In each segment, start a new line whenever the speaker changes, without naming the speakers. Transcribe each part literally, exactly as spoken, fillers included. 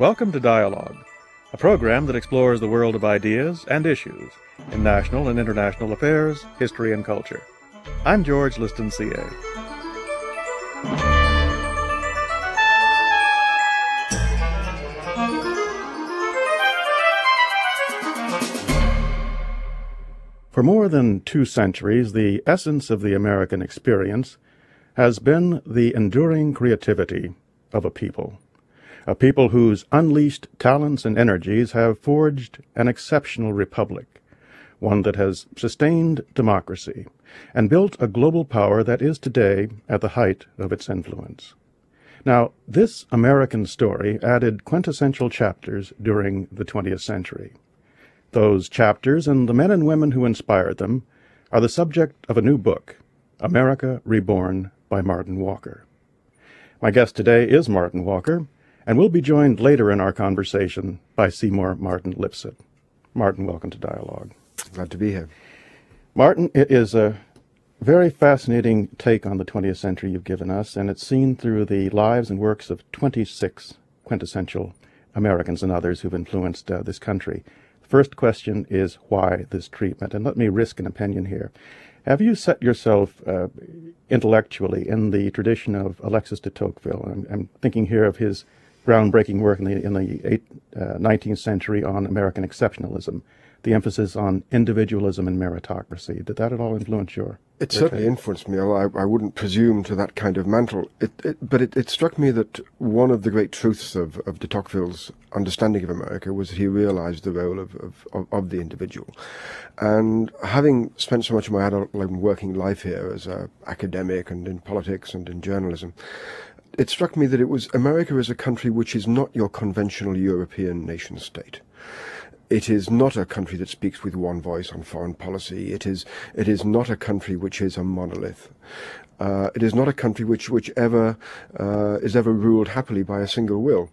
Welcome to Dialogue, a program that explores the world of ideas and issues in national and international affairs, history, and culture. I'm George Liston, C A. For more than two centuries, the essence of the American experience has been the enduring creativity of a people. A people whose unleashed talents and energies have forged an exceptional republic, one that has sustained democracy and built a global power that is today at the height of its influence. Now, this American story added quintessential chapters during the twentieth century. Those chapters and the men and women who inspired them are the subject of a new book, America Reborn by Martin Walker. My guest today is Martin Walker, and we'll be joined later in our conversation by Seymour Martin Lipset. Martin, welcome to Dialogue.
Glad to be here.
Martin, it is a very fascinating take on the twentieth century you've given us, and it's seen through the lives and works of twenty-six quintessential Americans and others who've influenced uh, this country. The first question is, why this treatment? And let me risk an opinion here. Have you set yourself uh, intellectually in the tradition of Alexis de Tocqueville? I'm, I'm thinking here of his groundbreaking work in the, in the eight, uh, nineteenth century on American exceptionalism, the emphasis on individualism and meritocracy. Did that at all influence your
It
your
certainly
take?
influenced me, although I, I wouldn't presume to that kind of mantle. It, it, but it, it struck me that one of the great truths of, of de Tocqueville's understanding of America was that he realized the role of, of, of, of the individual. And having spent so much of my adult and working life here as an academic and in politics and in journalism, it struck me that it was America is a country which is not your conventional European nation state. It is not a country that speaks with one voice on foreign policy. It is it is not a country which is a monolith. Uh, it is not a country which which ever uh, is ever ruled happily by a single will.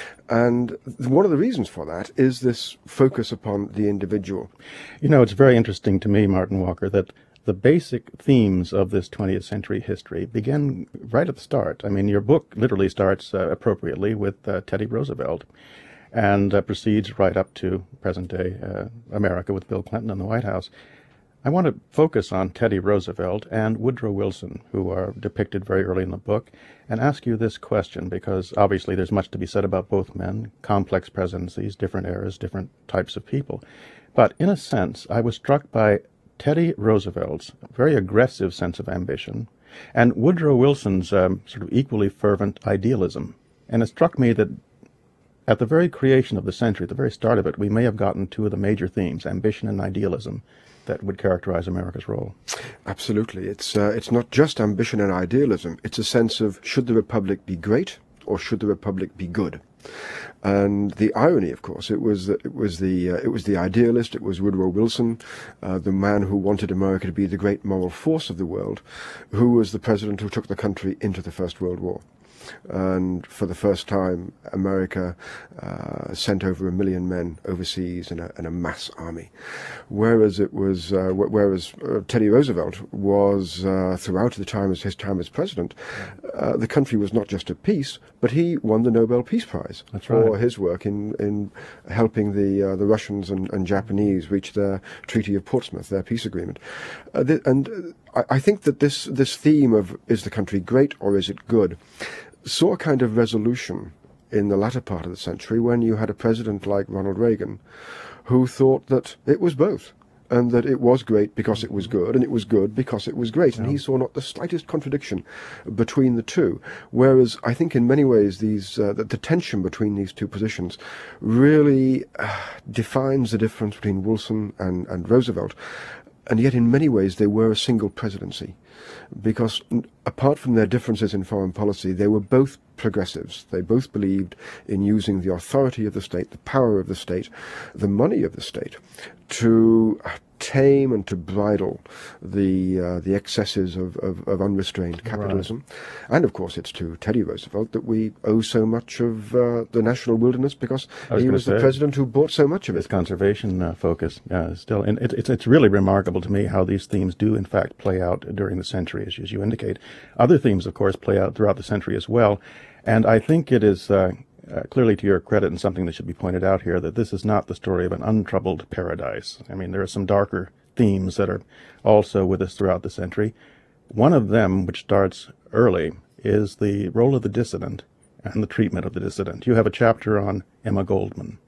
And one of the reasons for that is this focus upon the individual.
You know, it's very interesting to me, Martin Walker, that the basic themes of this twentieth century history begin right at the start. I mean, your book literally starts uh, appropriately with uh, Teddy Roosevelt and uh, proceeds right up to present-day uh, America with Bill Clinton in the White House. I want to focus on Teddy Roosevelt and Woodrow Wilson, who are depicted very early in the book, and ask you this question, because obviously there's much to be said about both men, complex presidencies, different eras, different types of people. But in a sense, I was struck by Teddy Roosevelt's very aggressive sense of ambition and Woodrow Wilson's um, sort of equally fervent idealism. And it struck me that at the very creation of the century, at the very start of it, we may have gotten two of the major themes, ambition and idealism, that would characterize America's role.
Absolutely. It's uh, it's not just ambition and idealism. It's a sense of, should the Republic be great or should the Republic be good? And the irony, of course, it was that it was the uh, it was the idealist. It was Woodrow Wilson, uh, the man who wanted America to be the great moral force of the world, who was the president who took the country into the First World War. And for the first time, America uh, sent over a million men overseas in a, in a mass army. Whereas it was, uh, whereas uh, Teddy Roosevelt was, uh, throughout the time as his time as president, uh, the country was not just at peace, but he won the Nobel Peace Prize
That's
for
right.
his work in in helping the uh, the Russians and, and Japanese reach their Treaty of Portsmouth, their peace agreement. Uh, th and I, I think that this this theme of, is the country great or is it good, saw a kind of resolution in the latter part of the century when you had a president like Ronald Reagan who thought that it was both, and that it was great because it was good, and it was good because it was great. And
Yeah.
he saw not the slightest contradiction between the two. Whereas I think in many ways these uh, the, the tension between these two positions really uh, defines the difference between Wilson and, and Roosevelt. And yet in many ways they were a single presidency, because apart from their differences in foreign policy, they were both progressives. They both believed in using the authority of the state, the power of the state, the money of the state, to tame and to bridle the uh, the excesses of, of, of unrestrained capitalism. Right. And of course it's to Teddy Roosevelt that we owe so much of uh, the national wilderness, because
was
he
gonna
was
say,
the president who brought so much of
This
it.
conservation uh, focus uh, still, and it, it's it's really remarkable to me how these themes do in fact play out during the century, as, as you indicate. Other themes, of course, play out throughout the century as well, and I think it is uh, uh, clearly to your credit and something that should be pointed out here, that this is not the story of an untroubled paradise. I mean, there are some darker themes that are also with us throughout the century. One of them, which starts early, is the role of the dissident and the treatment of the dissident. You have a chapter on Emma Goldman.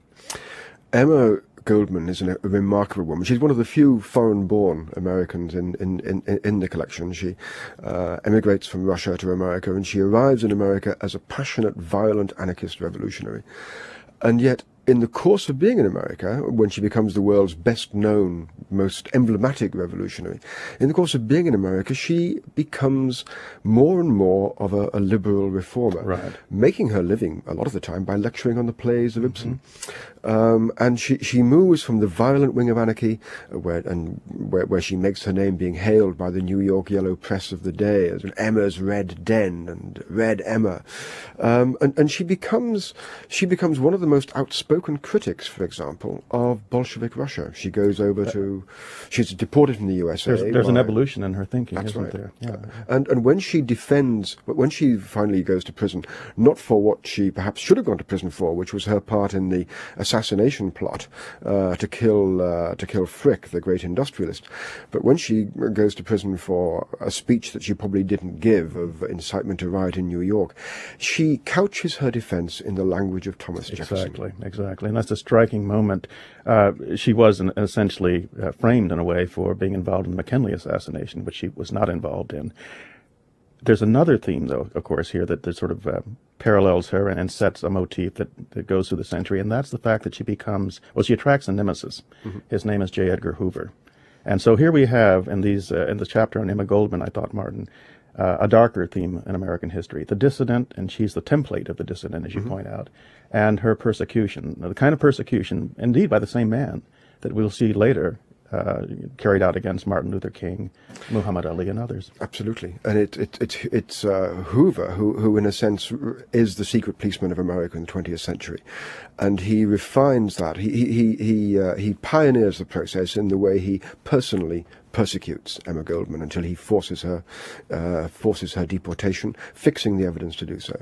Emma Goldman is a remarkable woman. She's one of the few foreign-born Americans in, in, in, in the collection. She uh, emigrates from Russia to America, and she arrives in America as a passionate, violent anarchist revolutionary. And yet, in the course of being in America, when she becomes the world's best-known, most emblematic revolutionary, in the course of being in America, she becomes more and more of a, a liberal reformer,
right,
making her living a lot of the time by lecturing on the plays of Ibsen. Mm-hmm. Um, and she, she moves from the violent wing of anarchy, uh, where, and where, where she makes her name being hailed by the New York yellow press of the day as an Emma's Red Den and Red Emma. Um, and, and she becomes, she becomes one of the most outspoken critics, for example, of Bolshevik Russia. She goes over to, she's deported from the U S A.
There's, there's
by,
an evolution in her thinking,
that's
isn't
right.
there? Yeah.
And, and when she defends, when she finally goes to prison, not for what she perhaps should have gone to prison for, which was her part in the assassination plot uh, to kill uh, to kill Frick, the great industrialist, but when she goes to prison for a speech that she probably didn't give of incitement to riot in New York, she couches her defense in the language of Thomas Jefferson.
Exactly, exactly. And that's a striking moment. Uh, she was an, essentially uh, framed in a way for being involved in the McKinley assassination, which she was not involved in. There's another theme, though, of course, here that, that sort of uh, parallels her and, and sets a motif that, that goes through the century, and that's the fact that she becomes, well, she attracts a nemesis. Mm-hmm. His name is J. Edgar Hoover. And so here we have, in these uh, in the chapter on Emma Goldman, I thought, Martin, uh, a darker theme in American history. The dissident, and she's the template of the dissident, as you mm-hmm. point out, and her persecution, the kind of persecution, indeed by the same man, that we'll see later, Uh, carried out against Martin Luther King, Muhammad Ali, and others.
Absolutely, and it, it, it it's uh, Hoover who, who, in a sense, is the secret policeman of America in the twentieth century, and he refines that. He he he uh, he pioneers the process in the way he personally persecutes Emma Goldman until he forces her uh, forces her deportation, fixing the evidence to do so.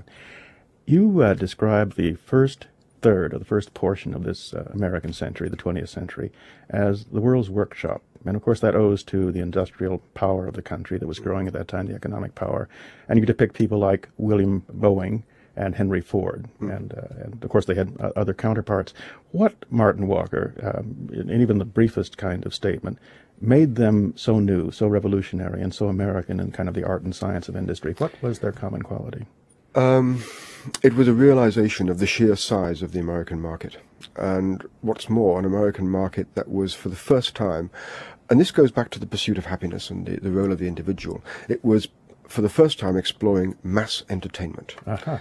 You uh, describe the first third of the first portion of this uh, American century, the twentieth century, as the world's workshop. And of course that owes to the industrial power of the country that was growing at that time, the economic power. And you depict people like William Boeing and Henry Ford. Mm. And, uh, and of course they had uh, other counterparts. What, Martin Walker, um, in, in even the briefest kind of statement, made them so new, so revolutionary, and so American in kind of the art and science of industry? What was their common quality?
Um, it was a realization of the sheer size of the American market. And what's more, an American market that was for the first time, and this goes back to the pursuit of happiness and the, the role of the individual, it was for the first time exploring mass entertainment. Uh-huh.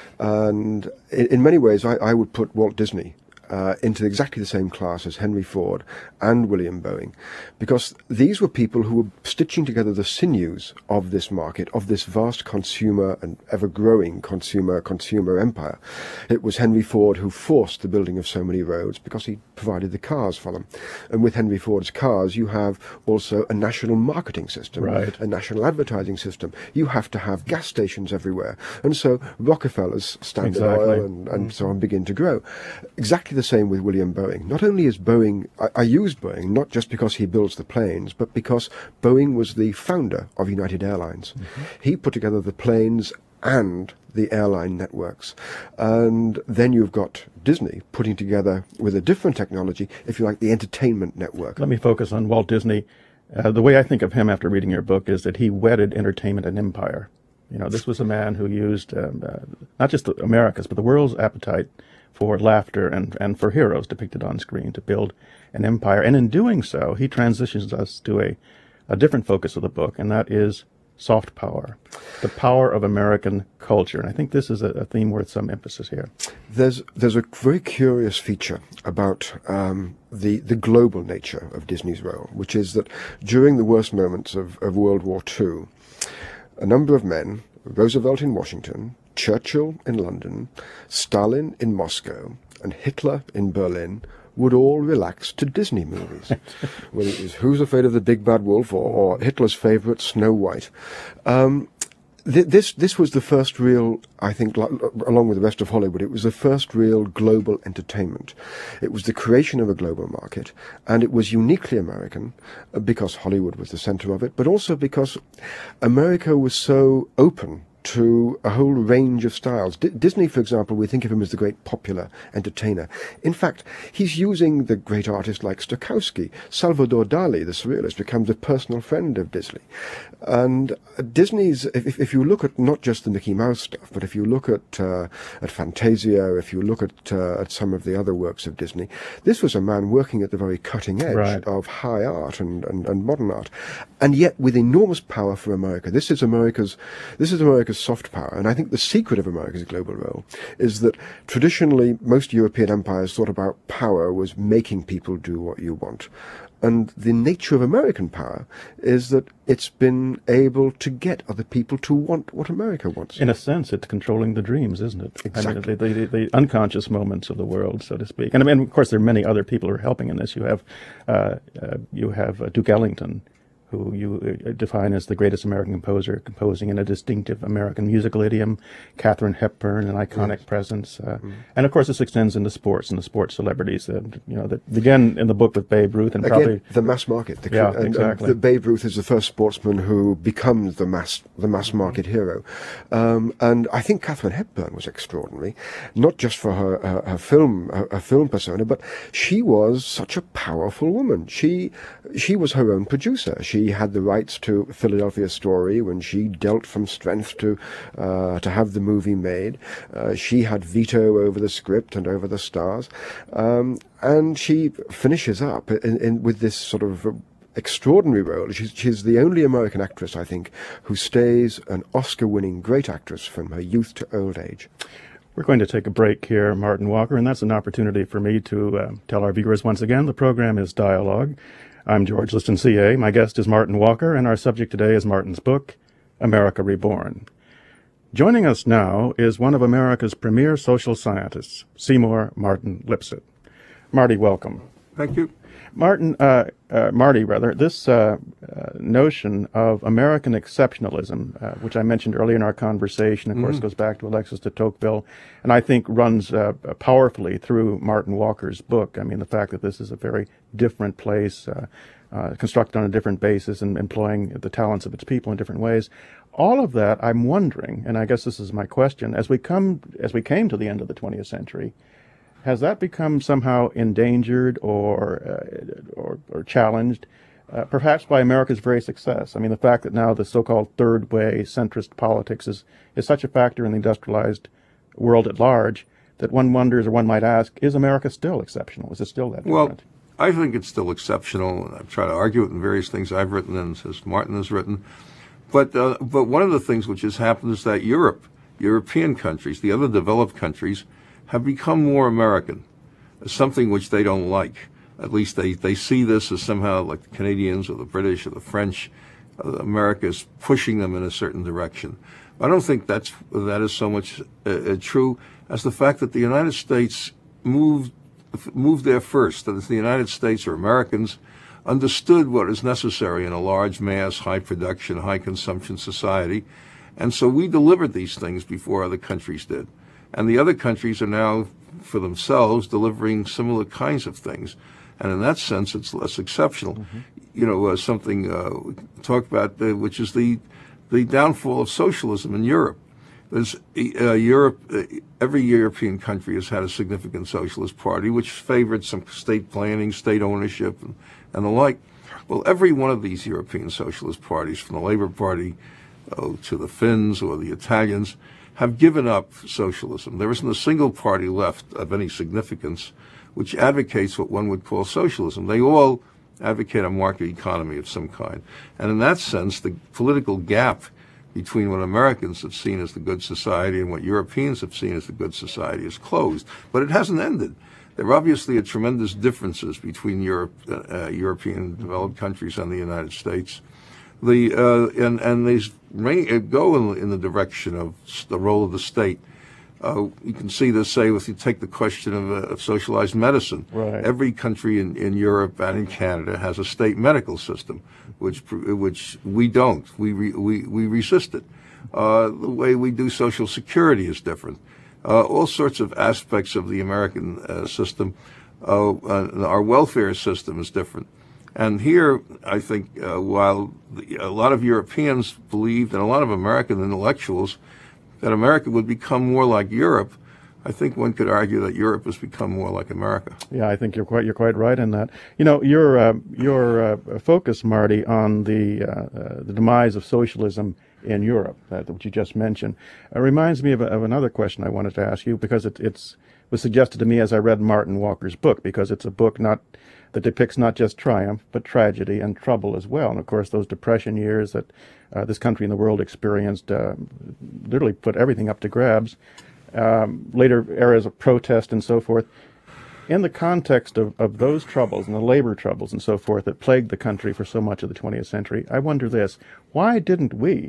And in, in many ways, I, I would put Walt Disney Uh, into exactly the same class as Henry Ford and William Boeing, because these were people who were stitching together the sinews of this market, of this vast consumer and ever-growing consumer consumer empire. It was Henry Ford who forced the building of so many roads because he provided the cars for them. And with Henry Ford's cars, you have also a national marketing system,
right,
a national advertising system. You have to have gas stations everywhere. And so Rockefeller's, Standard
exactly.
Oil, and, and mm-hmm. so on begin to grow. Exactly the same with William Boeing. Not only is Boeing, I, I use Boeing not just because he builds the planes, but because Boeing was the founder of United Airlines. Mm-hmm. He put together the planes and the airline networks. And then you've got Disney putting together, with a different technology, if you like, the entertainment network.
Let me focus on Walt Disney. Uh, the way I think of him after reading your book is that he wedded entertainment and empire. You know, this was a man who used um, uh, not just the America's, but the world's appetite for laughter and, and for heroes depicted on screen to build an empire. And in doing so, he transitions us to a, a different focus of the book, and that is soft power, the power of American culture. And I think this is a, a theme worth some emphasis here.
There's there's a very curious feature about um, the, the global nature of Disney's role, which is that during the worst moments of, of World War Two, a number of men, Roosevelt in Washington, Churchill in London, Stalin in Moscow, and Hitler in Berlin would all relax to Disney movies. Whether it was Who's Afraid of the Big Bad Wolf or, or Hitler's favorite, Snow White. Um, th this this was the first real, I think, along with the rest of Hollywood, it was the first real global entertainment. It was the creation of a global market, and it was uniquely American uh, because Hollywood was the center of it, but also because America was so open to a whole range of styles. D Disney, for example, we think of him as the great popular entertainer. In fact, he's using the great artists like Stokowski. Salvador Dali, the surrealist, becomes a personal friend of Disney. And uh, Disney's, if, if you look at not just the Mickey Mouse stuff, but if you look at uh, at Fantasia, if you look at, uh, at some of the other works of Disney, this was a man working at the very cutting edge right. of high art and, and, and modern art. And yet with enormous power for America. This is America's, this is America's soft power. And I think the secret of America's global role is that traditionally most European empires thought about power was making people do what you want. And the nature of American power is that it's been able to get other people to want what America wants.
In a sense, it's controlling the dreams, isn't it?
Exactly.
I mean, the, the, the unconscious moments of the world, so to speak. And I mean, of course, there are many other people who are helping in this. You have, uh, uh, you have uh, Duke Ellington, who you uh, define as the greatest American composer, composing in a distinctive American musical idiom. Katharine Hepburn, an iconic yes. presence, uh, mm. and of course this extends into sports and the sports celebrities. Uh, you know, that begin in the book with Babe Ruth, and
again,
probably
the mass market. The,
yeah,
and,
exactly.
And the Babe Ruth is the first sportsman who becomes the mass the mass market hero, um, and I think Katharine Hepburn was extraordinary, not just for her her, her film her, her film persona, but she was such a powerful woman. She she was her own producer. She She had the rights to Philadelphia Story when she dealt from strength to uh, to have the movie made. Uh, she had veto over the script and over the stars, um, and she finishes up in, in, with this sort of extraordinary role. She's, she's the only American actress, I think, who stays an Oscar-winning great actress from her youth to old age.
We're going to take a break here, Martin Walker, and that's an opportunity for me to uh, tell our viewers once again the program is Dialogue. I'm George Liston, C A. My guest is Martin Walker, and our subject today is Martin's book, America Reborn. Joining us now is one of America's premier social scientists, Seymour Martin Lipset. Marty, welcome.
Thank you.
Martin, uh, uh, Marty, rather, this uh, uh, notion of American exceptionalism, uh, which I mentioned earlier in our conversation, of mm-hmm. course, goes back to Alexis de Tocqueville, and I think runs uh, powerfully through Martin Walker's book. I mean, the fact that this is a very different place, uh, uh, constructed on a different basis and employing the talents of its people in different ways. All of that, I'm wondering, and I guess this is my question, as we come, as we came to the end of the twentieth century, has that become somehow endangered or uh, or, or challenged, uh, perhaps by America's very success? I mean, the fact that now the so-called third way centrist politics is, is such a factor in the industrialized world at large that one wonders, or one might ask, is America still exceptional? Is it still that different?
Well, I think it's still exceptional, and I've tried to argue it in various things I've written and as Martin has written. But, uh, but one of the things which has happened is that Europe, European countries, the other developed countries, have become more American, something which they don't like. At least they, they see this as somehow like the Canadians or the British or the French. Uh, America is pushing them in a certain direction. I don't think that's, that is so much uh, uh, true as the fact that the United States moved, moved there first. That is, the United States, or Americans, understood what is necessary in a large mass, high production, high consumption society. And so we delivered these things before other countries did. And the other countries are now, for themselves, delivering similar kinds of things. And in that sense, it's less exceptional. Mm-hmm. You know, uh, something uh, we talked about, uh, which is the the downfall of socialism in Europe. There's uh, Europe. Uh, every European country has had a significant socialist party, which favored some state planning, state ownership, and, and the like. Well, every one of these European socialist parties, from the Labour Party uh, to the Finns or the Italians, have given up socialism. There isn't a single party left of any significance which advocates what one would call socialism. They all advocate a market economy of some kind. And in that sense, the political gap between what Americans have seen as the good society and what Europeans have seen as the good society is closed. But it hasn't ended. There obviously are tremendous differences between Europe, uh, European developed countries and the United States. The uh, and and they go in, in the direction of the role of the state. Uh, you can see this, say, if you take the question of, uh, of socialized medicine.
Right.
Every country in, in Europe and in Canada has a state medical system, which which we don't. We re, we we resist it. Uh, the way we do Social Security is different. Uh, all sorts of aspects of the American uh, system, uh, uh, our welfare system is different. And here, I think, uh, while the, a lot of Europeans believed, and a lot of American intellectuals, that America would become more like Europe, I think one could argue that Europe has become more like America.
Yeah, I think you're quite you're quite right in that. You know, your uh, your uh, focus, Marty, on the uh, uh, the demise of socialism in Europe, uh, which you just mentioned, uh, reminds me of, a, of another question I wanted to ask you, because it it's was suggested to me as I read Martin Walker's book, because it's a book not that depicts not just triumph but tragedy and trouble as well. And of course, those Depression years that uh, this country and the world experienced uh, literally put everything up to grabs. Um, later eras of protest and so forth. In the context of, of those troubles and the labor troubles and so forth that plagued the country for so much of the twentieth century, I wonder this: why didn't we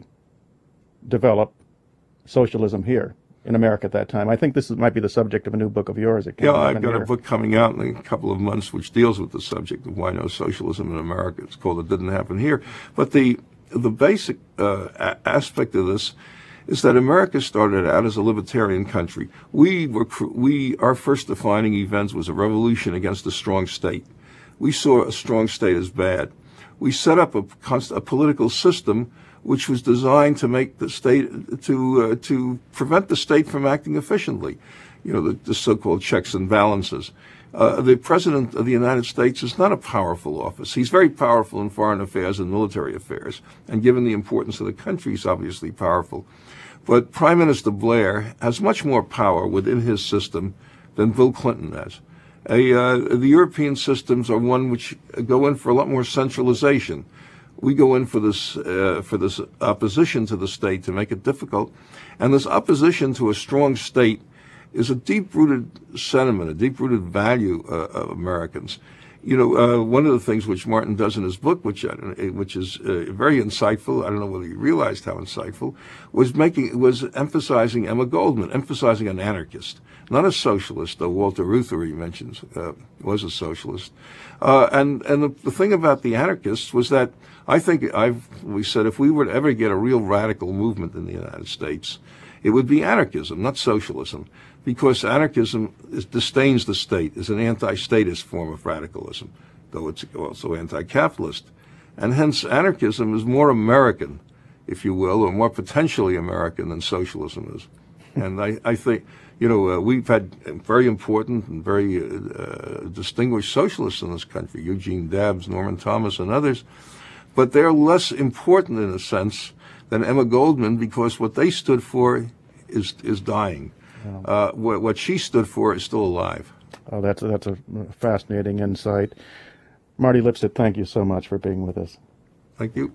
develop socialism here in America at that time? I think this is, might be the subject of a new book of yours.
Yeah, I've got here. a book coming out in a couple of months which deals with the subject of why no socialism in America. It's called It Didn't Happen Here. But the the basic uh, a- aspect of this is that America started out as a libertarian country. We were, we, our first defining event was a revolution against a strong state. We saw a strong state as bad. We set up a, a political system which was designed to make the state, to, uh, to prevent the state from acting efficiently. You know, the, the so-called checks and balances. Uh, the President of the United States is not a powerful office. He's very powerful in foreign affairs and military affairs. And given the importance of the country, he's obviously powerful. But Prime Minister Blair has much more power within his system than Bill Clinton has. A, uh, the European systems are one which go in for a lot more centralization. We go in for this, uh, for this opposition to the state to make it difficult. And this opposition to a strong state is a deep-rooted sentiment, a deep-rooted value uh, of Americans. You know, uh, one of the things which Martin does in his book, which I don't, which is uh, very insightful, I don't know whether you realized how insightful, was making was emphasizing Emma Goldman, emphasizing an anarchist, not a socialist, though Walter Reuther, he mentions, uh, was a socialist. Uh, and and the, the thing about the anarchists was that I think I've we said if we were to ever get a real radical movement in the United States, it would be anarchism, not socialism. Because anarchism is, disdains the state, is an anti-statist form of radicalism, though it's also anti-capitalist. And hence anarchism is more American, if you will, or more potentially American than socialism is. And I, I think, you know, uh, we've had very important and very uh, distinguished socialists in this country, Eugene Debs, Norman Thomas, and others, but they're less important in a sense than Emma Goldman, because what they stood for is, is dying. Uh, what, what she stood for is still alive.
Oh, that's a, that's a fascinating insight. Marty Lipset, thank you so much for being with us.
Thank you.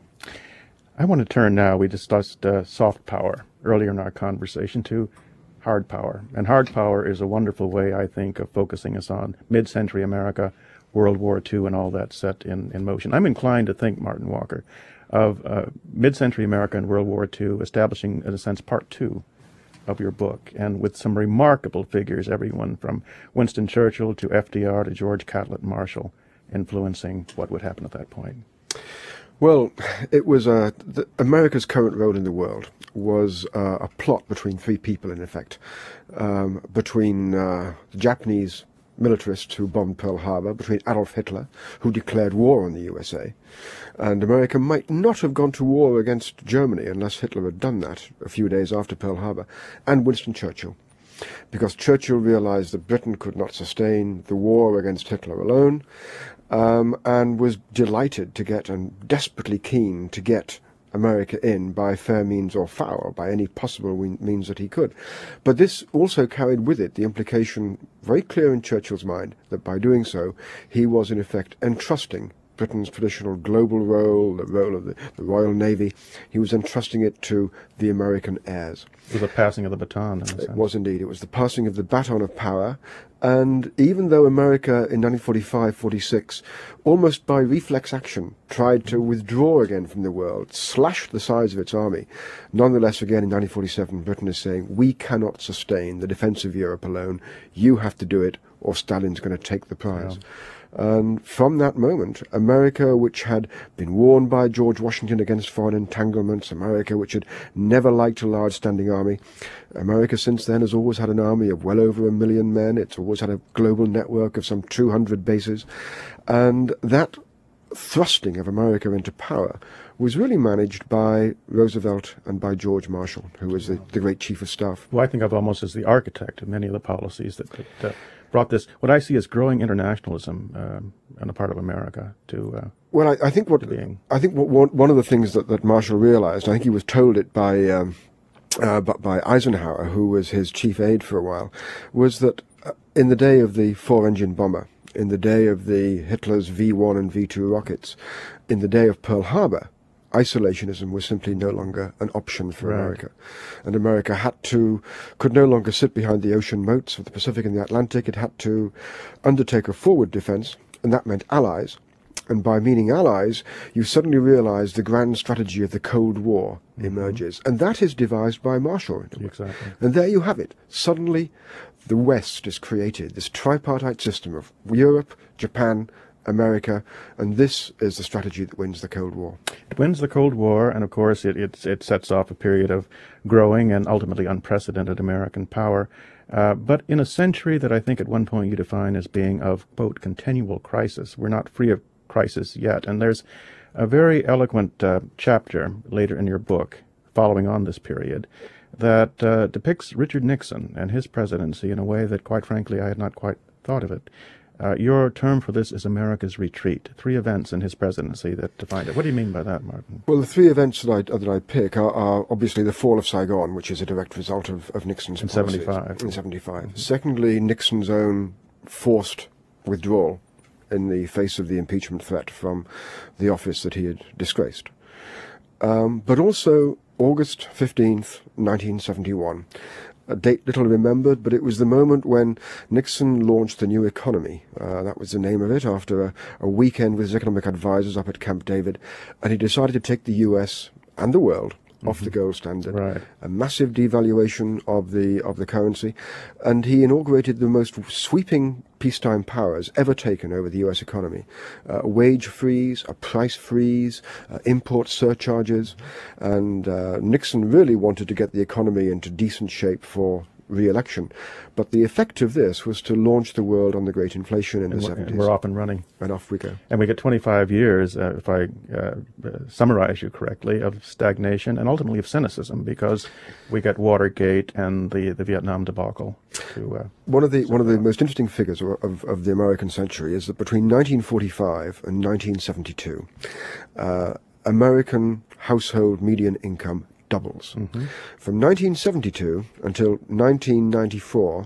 I want to turn now, we discussed uh, soft power earlier in our conversation, to hard power. And hard power is a wonderful way, I think, of focusing us on mid-century America, World War Two, and all that set in, in motion. I'm inclined to think, Martin Walker, of uh, mid-century America and World War Two establishing, in a sense, part two of your book, and with some remarkable figures, everyone from Winston Churchill to F D R to George Catlett Marshall, influencing what would happen at that point.
Well, it was uh, the, America's current role in the world was uh, a plot between three people, in effect, um, between uh, the Japanese militarists who bombed Pearl Harbor, between Adolf Hitler, who declared war on the U S A, and America might not have gone to war against Germany unless Hitler had done that a few days after Pearl Harbor, and Winston Churchill, because Churchill realized that Britain could not sustain the war against Hitler alone, um, and was delighted to get, and desperately keen to get, America in by fair means or foul, by any possible means that he could. But this also carried with it the implication, very clear in Churchill's mind, that by doing so, he was in effect entrusting Britain's traditional global role, the role of the, the Royal Navy, he was entrusting it to the American heirs.
It was a passing of the baton, in a sense.
It was indeed. It was the passing of the baton of power. And even though America in nineteen forty-five forty-six, almost by reflex action, tried to withdraw again from the world, slashed the size of its army, nonetheless, again in nineteen forty-seven, Britain is saying, we cannot sustain the defense of Europe alone. You have to do it. or Stalin's going to take the prize. Yeah. And from that moment, America, which had been warned by George Washington against foreign entanglements, America, which had never liked a large standing army, America since then has always had an army of well over a million men. It's always had a global network of some two hundred bases. And that thrusting of America into power was really managed by Roosevelt and by George Marshall, who was the, the great chief of staff.
Well, I think of almost as the architect of many of the policies that, that uh, brought this, what I see as growing internationalism um, on the part of America to uh,
Well, I, I think what
being.
I think what, one, one of the things that, that Marshall realized, I think he was told it by um, uh, by Eisenhower, who was his chief aide for a while, was that uh, in the day of the four-engine bomber, in the day of the Hitler's V one and V two rockets, in the day of Pearl Harbor, isolationism was simply no longer an option for
right.
America. And America had to, could no longer sit behind the ocean moats of the Pacific and the Atlantic. It had to undertake a forward defense, and that meant allies. And by meaning allies, you suddenly realize the grand strategy of the Cold War mm-hmm. emerges. And that is devised by Marshall.
Exactly.
And there you have it. Suddenly, the West is created, this tripartite system of Europe, Japan, America, and this is the strategy that wins the Cold War.
It wins the Cold War, and of course it, it, it sets off a period of growing and ultimately unprecedented American power. Uh, but in a century that I think at one point you define as being of, quote, continual crisis. We're not free of crisis yet. And there's a very eloquent uh, chapter later in your book following on this period that uh, depicts Richard Nixon and his presidency in a way that, quite frankly, I had not quite thought of it. Uh, your term for this is America's retreat. Three events in his presidency that defined it. What do you mean by that, Martin?
Well, the three events that I that I pick are, are obviously the fall of Saigon, which is a direct result of, of Nixon's
in
policies.
seventy-five.
In seventy-five. Mm-hmm. Secondly, Nixon's own forced withdrawal in the face of the impeachment threat from the office that he had disgraced. Um, but also August fifteenth, nineteen seventy-one. A date little remembered, but it was the moment when Nixon launched the New Economy. Uh, that was the name of it, after a, a weekend with his economic advisors up at Camp David. And he decided to take the U S and the world mm-hmm. off the gold standard.
Right.
A massive devaluation of the of the currency. And he inaugurated the most sweeping peacetime powers ever taken over the U S economy. Uh, a wage freeze, a price freeze, uh, import surcharges, and uh, Nixon really wanted to get the economy into decent shape for re-election. But the effect of this was to launch the world on the great inflation in
and
the
we're,
seventies.
And we're off and running.
And off we go.
And we get twenty-five years, uh, if I uh, summarize you correctly, of stagnation and ultimately of cynicism, because we get Watergate and the, the Vietnam debacle. To, uh,
one of the one of the most interesting figures of, of, of the American century is that between nineteen forty-five and nineteen seventy-two, uh, American household median income doubles. Mm-hmm. From nineteen seventy-two until nineteen ninety-four,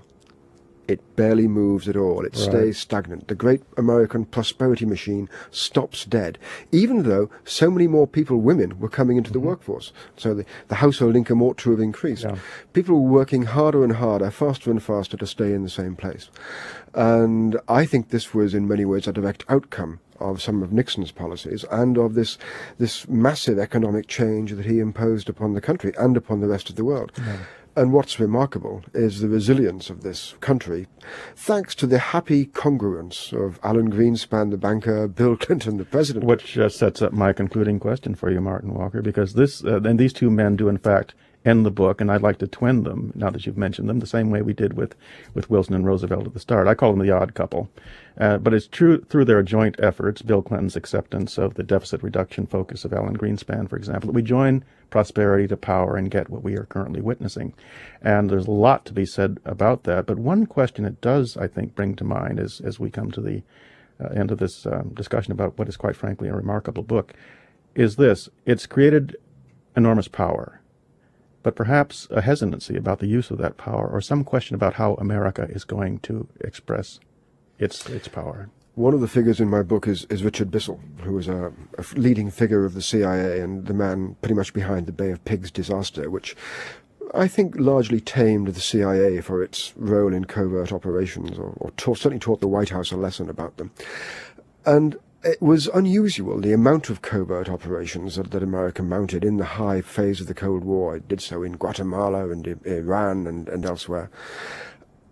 it barely moves at all. It right. stays stagnant. The great American prosperity machine stops dead, even though so many more people, women, were coming into mm-hmm. the workforce. So the, the household income ought to have increased. Yeah. People were working harder and harder, faster and faster to stay in the same place. And I think this was in many ways a direct outcome of some of Nixon's policies and of this this massive economic change that he imposed upon the country and upon the rest of the world. Yeah. And what's remarkable is the resilience of this country, thanks to the happy congruence of Alan Greenspan, the banker, Bill Clinton, the president.
Which uh, sets up my concluding question for you, Martin Walker, because this uh, and these two men do, in fact, end the book, and I'd like to twin them, now that you've mentioned them, the same way we did with, with Wilson and Roosevelt at the start. I call them the odd couple. Uh, but it's true through their joint efforts, Bill Clinton's acceptance of the deficit reduction focus of Alan Greenspan, for example, that we join prosperity to power and get what we are currently witnessing. And there's a lot to be said about that. But one question it does, I think, bring to mind as, as we come to the uh, end of this um, discussion about what is, quite frankly, a remarkable book, is this. It's created enormous power, but perhaps a hesitancy about the use of that power, or some question about how America is going to express its its power.
One of the figures in my book is, is Richard Bissell, who was a, a leading figure of the C I A and the man pretty much behind the Bay of Pigs disaster, which I think largely tamed the C I A for its role in covert operations, or, or taught, certainly taught the White House a lesson about them. And it was unusual, the amount of covert operations that, that America mounted in the high phase of the Cold War. It did so in Guatemala and in Iran and, and elsewhere.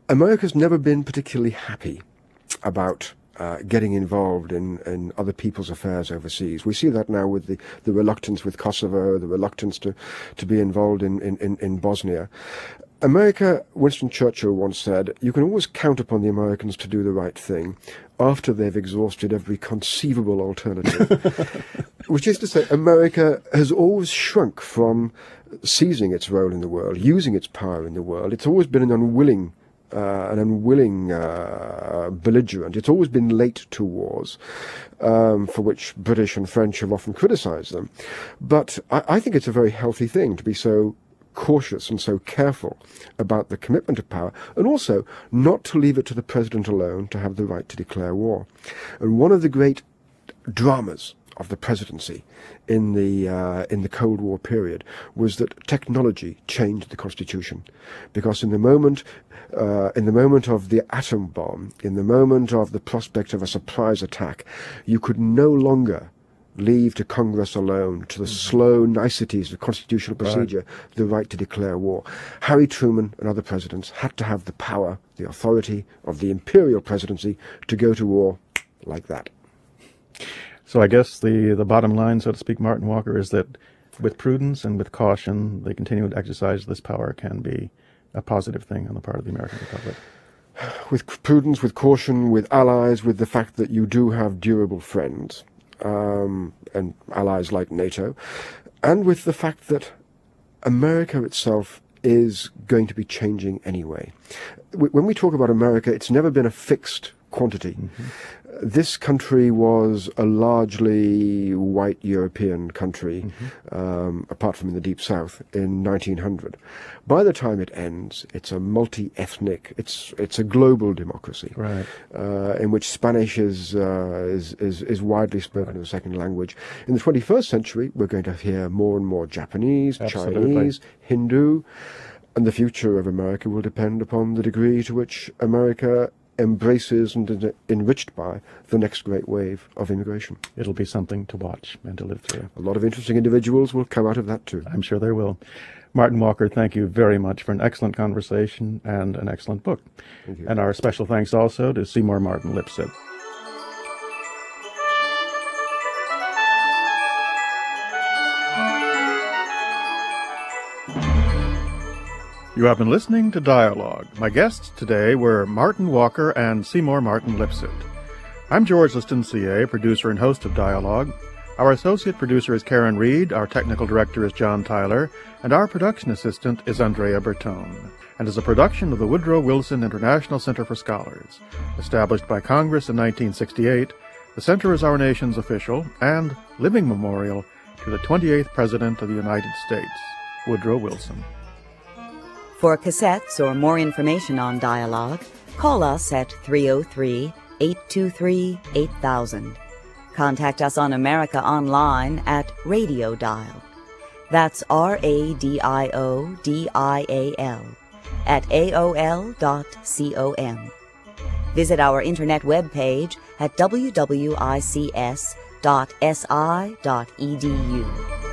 America's never been particularly happy about uh, getting involved in, in other people's affairs overseas. We see that now with the, the reluctance with Kosovo, the reluctance to, to be involved in, in, in Bosnia. America, Winston Churchill once said, you can always count upon the Americans to do the right thing after they've exhausted every conceivable alternative. Which is to say, America has always shrunk from seizing its role in the world, using its power in the world. It's always been an unwilling Uh, an unwilling uh, belligerent. It's always been late to wars, um, for which British and French have often criticized them. But I, I think it's a very healthy thing to be so cautious and so careful about the commitment of power, and also not to leave it to the president alone to have the right to declare war. And one of the great dramas of the presidency in the uh, in the Cold War period was that technology changed the Constitution, because in the moment uh, in the moment of the atom bomb, in the moment of the prospect of a surprise attack, you could no longer leave to Congress alone, to the mm-hmm. slow niceties of constitutional procedure, right. the right to declare war. Harry Truman and other presidents had to have the power, the authority of the imperial presidency to go to war like that.
So I guess the, the bottom line, so to speak, Martin Walker, is that with prudence and with caution, the continued exercise of this power can be a positive thing on the part of the American Republic.
With prudence, with caution, with allies, with the fact that you do have durable friends, um, and allies like NATO, and with the fact that America itself is going to be changing anyway. When we talk about America, it's never been a fixed quantity. Mm-hmm. This country was a largely white European country, mm-hmm. um, apart from in the Deep South, in nineteen hundred. By the time it ends, it's a multi-ethnic, it's it's a global democracy,
right.
uh, in which Spanish is, uh, is is is widely spoken right. as a second language. In the twenty-first century, we're going to hear more and more Japanese, Absolutely. Chinese, Hindu, and the future of America will depend upon the degree to which America embraces and is enriched by the next great wave of immigration.
It'll be something to watch and to live through.
A lot of interesting individuals will come out of that too.
I'm sure there will. Martin Walker, thank you very much for an excellent conversation and an excellent book.
Thank you.
And our special thanks also to Seymour Martin Lipset. You have been listening to Dialogue. My guests today were Martin Walker and Seymour Martin Lipset. I'm George Liston, C A, producer and host of Dialogue. Our associate producer is Karen Reed, our technical director is John Tyler, and our production assistant is Andrea Bertone, and is a production of the Woodrow Wilson International Center for Scholars. Established by Congress in nineteen sixty-eight, the center is our nation's official and living memorial to the twenty-eighth President of the United States, Woodrow Wilson.
For cassettes or more information on Dialogue, call us at three oh three, eight two three, eight thousand. Contact us on America Online at Radio Dial. That's R A D I O D I A L at A O L dot com. Visit our internet webpage at w w i c s dot s i dot e d u.